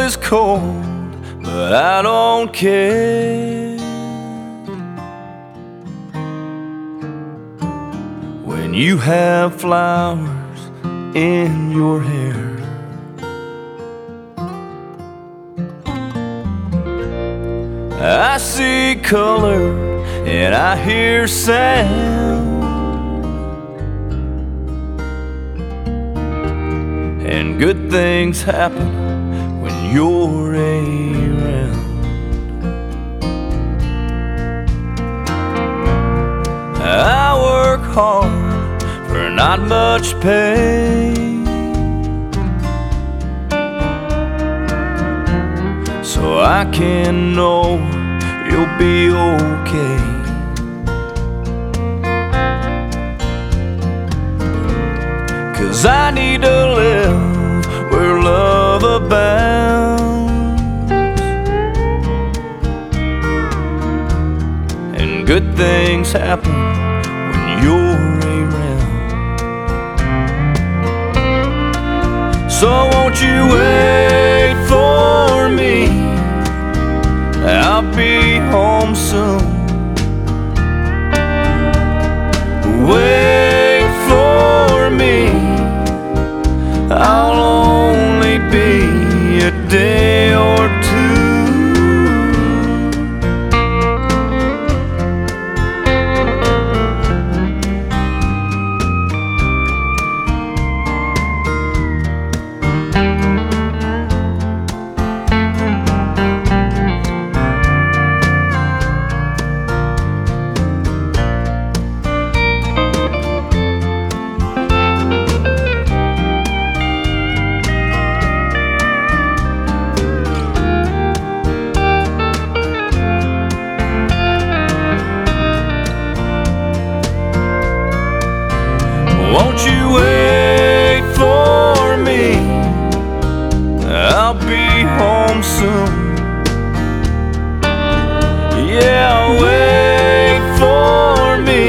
is cold, but I don't care. When you have flowers in your hair, I see color and I hear sound, and good things happen when you're around. I work hard for not much pay, so I can know you'll be okay. 'Cause I need to live where love abounds, and good things happen when you're around. So won't you wait for me? I'll be home soon. Wait for me, I'll only be a day or two. Won't you wait for me? I'll be home soon. Yeah, wait for me.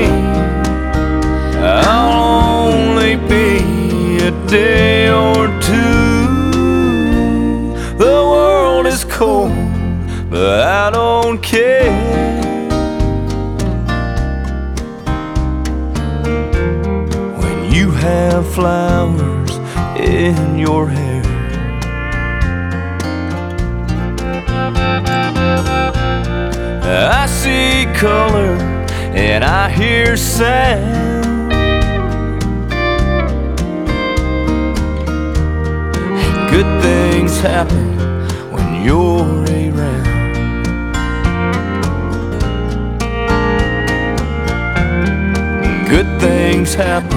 I'll only be a day or two. The world is cold, but I don't care. You have flowers in your hair, I see color and I hear sound, and good things happen when you're around. Good things happen